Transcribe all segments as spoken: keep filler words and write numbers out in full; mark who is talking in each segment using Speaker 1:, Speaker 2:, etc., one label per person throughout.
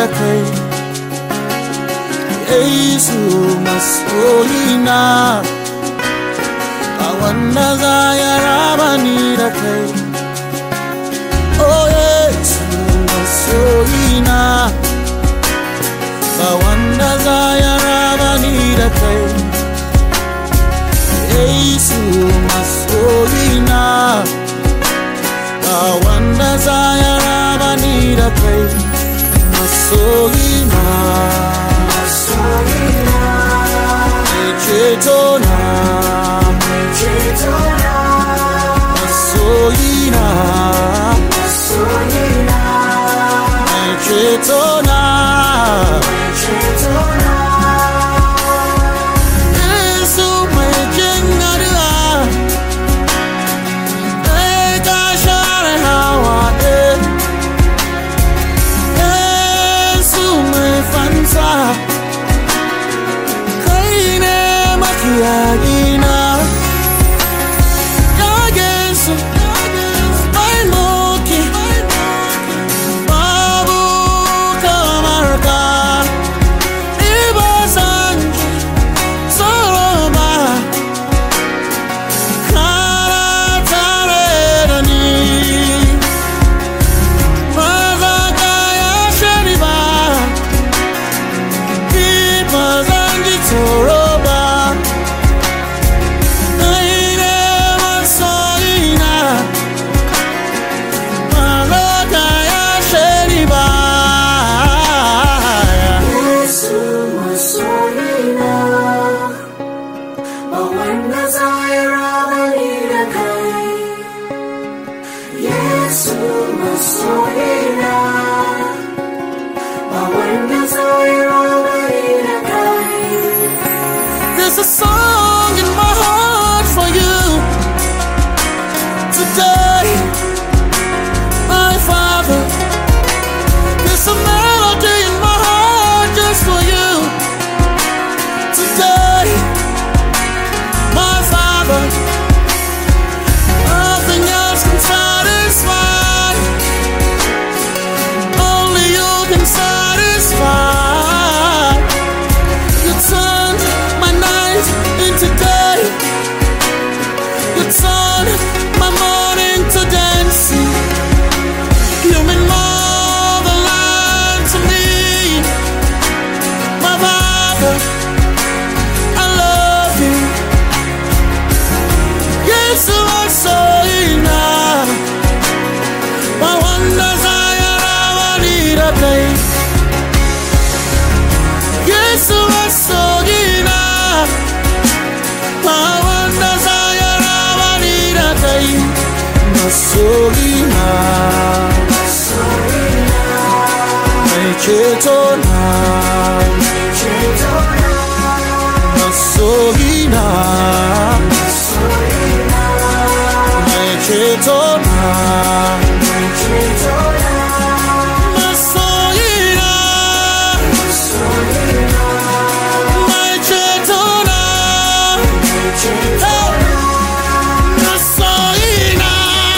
Speaker 1: kai, Yesu masoyina, ba wanda za ya raba ni da kai. Oh Yesu masoyina, ba wanda za ya raba ni da kai. Yesu masoyina, ba wanda za ya raba ni da kai. Masoyina, masoyina, mai cetona, mai cetona. Masoyina, masoyina, mai cetona, mai cetona. Yesu mai jin addu'a, kai ka share hawaye. Yesu mai fansa, kai ne makiyayina. Ya Yesu, mai mulki, babu kamar ka. Ni ba zan ji tsoro ba, kana tare da ni. Ba za ka yashe ni ba, ni ba zan ji tsoro ba. Kai ne masoyina, ba za ka yashe ni ba.
Speaker 2: Yesu masoyina, ba wanda za ya raba ni da kai. Yesu masoyina, ba wanda za ya raba ni da kai.
Speaker 1: There's a song in my heart for you today, my Father. There's a melody in my heart just for you today, my Father. Nothing else can satisfy, only you can satisfy. You turned my night into day, you turned my morning to dancing. You mean more than life to me, my Father. I love you. Yesu masoyina, ba wanda za ya raba ni da kai. Yesu masoyina, ba wanda za ya raba ni da kai. Masoyina,
Speaker 2: Masoyina,
Speaker 1: mai cetona,
Speaker 2: mai cetona.
Speaker 1: masoyina,
Speaker 2: Masoyina,
Speaker 1: mai cetona.
Speaker 2: mai cetona.
Speaker 1: Masoyina,
Speaker 2: Masoyina,
Speaker 1: mai cetona.
Speaker 2: mai cetona.
Speaker 1: Masoyina,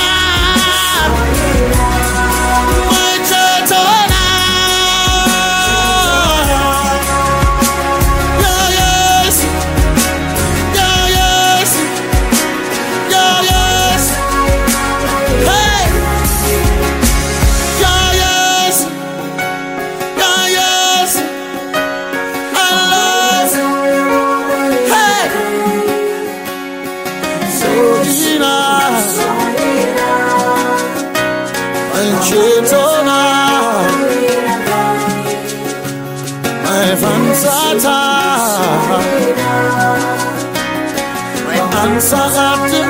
Speaker 1: mai cetona. Yeah, yes, yeah, yes, yeah, yes. Hey, yeah, yes, yeah, yes. I love you. Hey, Soyina, mai cetona, mai fansata, mai answer after